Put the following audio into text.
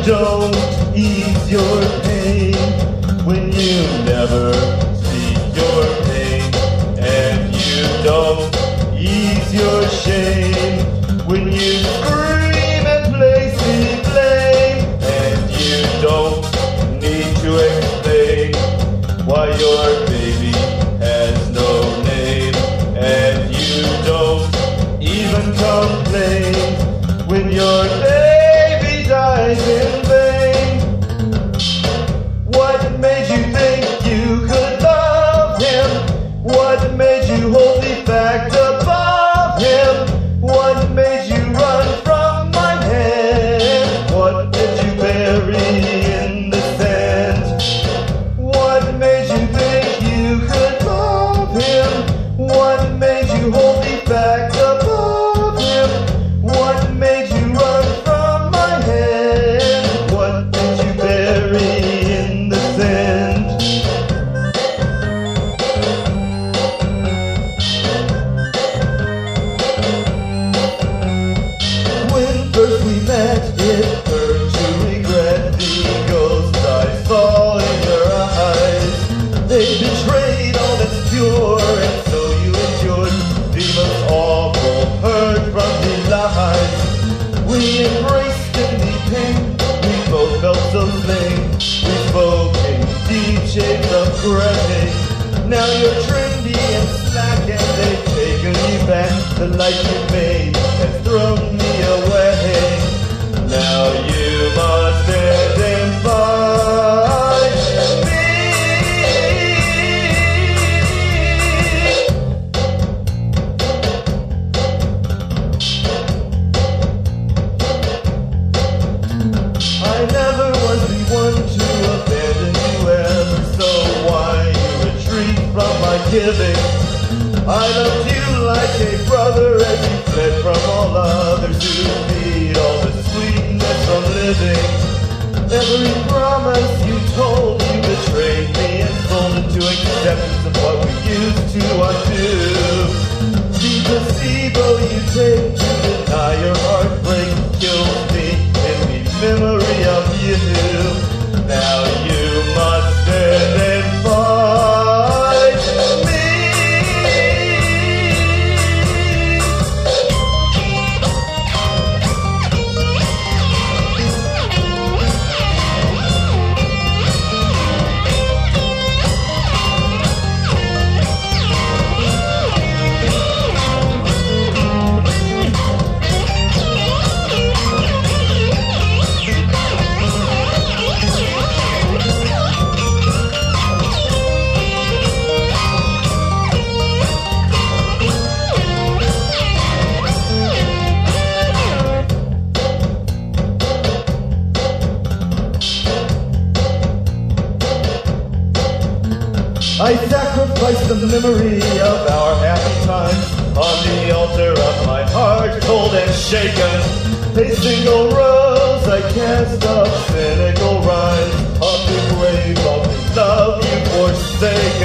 don't ease your pain, when you never see your pain, and you don't ease your shame, when you scream and place the blame, and you don't need to explain why your baby has no name, and you don't even complain when your baby dies in vain. What made you think you could love him? What made you hold the fact above him? What made you run from my hand? What did you bury in the sand? What made you think you could love him? What made you hold the fact above him? What made you run from my hand? What did you bury in the sand? When first we met, it hurt to regret the ghosts I saw in your eyes. They betrayed all that's pure, and so you endured the most awful hurt from the lies. We embraced in the pain, we both felt so lame. We spoke in deep shades of gray. Now you're trendy and slack, and they've taken you back. The life you made has thrown me away. Now you must stand and fight me. I never was the one to abandon you ever, so why you retreat from my giving? I loved you like a brother as you fled from all others who need all the sweetness from living. Every promise you told, you betrayed me and sold into acceptance of what we used to undo. The placebo you take to deny your heartbreak kills me in the memory of you. Now you must stand and fight me. I sacrifice the memory of our happy times on the altar of my heart, cold and shaken. A single rose I cast of cynical rhymes on the grave of the love you forsake.